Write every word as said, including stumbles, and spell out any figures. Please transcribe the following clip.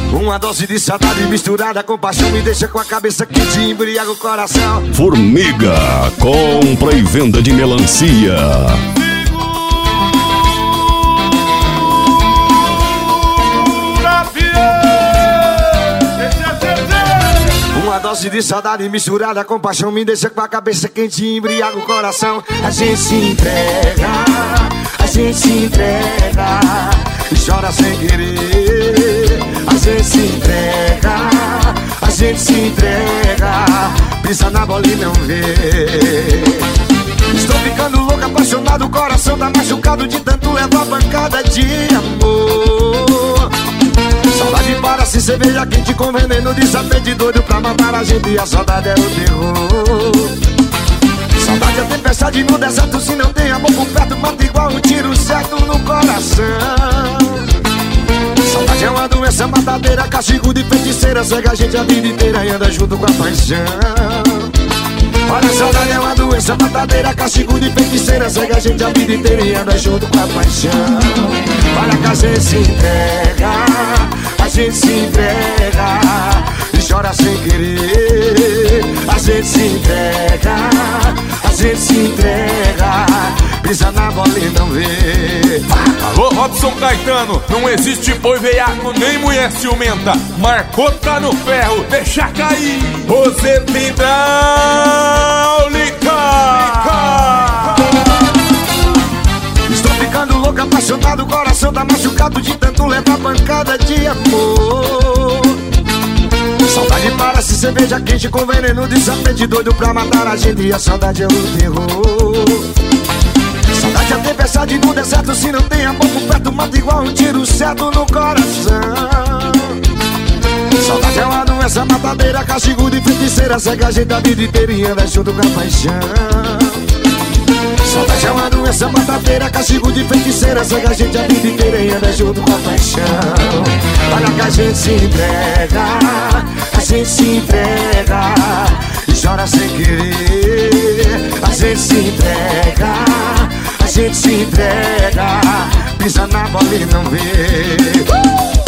Uma dose de saudade misturada com paixão me deixa com a cabeça quente e embriaga o coração. Formiga, compra e venda de melancia. Uma dose de saudade misturada com paixão me deixa com a cabeça quente e embriaga o coração. A gente se entrega, a gente se entrega e chora sem querer. A gente se entrega, a gente se entrega, pisa na bola e não vê. Estou ficando louco, apaixonado, o coração tá machucado de tanto levar pancada de amor. Saudade para-se cerveja quente com veneno de sapete doido pra matar a gente, e a saudade é o terror. Saudade é tempestade no deserto, se não tem amor por perto, mata igual um tiro certo no coração. Saudade é uma doença matadeira, castigo de feiticeira, cega a gente a vida inteira e anda junto com a paixão. Olha, a saudade é uma doença matadeira, castigo de feiticeira, cega a gente a vida inteira e anda junto com a paixão. Olha que a gente se entrega, a gente se entrega e chora sem querer. A gente se entrega, a gente se entrega, pisa na bola e não vê. Alô, Robson Caetano, não existe boi veiaco nem mulher ciumenta. Marcou, tá no ferro, deixa cair. Você tem hidráulica. Estou ficando louco, apaixonado, o coração tá machucado de tanto levar pancada de amor. Saudade para-se cerveja quente com veneno de sapete doido pra matar a gente, e a saudade é o terror. Saudade é tempestade no deserto, se não tem amor por perto, mata igual um tiro certo no coração. Saudade é uma doença matadeira, castigo de feiticeira, cega a gente a vida inteira e anda junto com a paixão. Saudade é uma doença matadeira, castigo de feiticeira, cega a gente a vida inteira e anda junto com a paixão. Olha que a gente se entrega, a gente se entrega e chora sem querer. A gente se entrega, a gente se entrega, pisa na bola e não vê.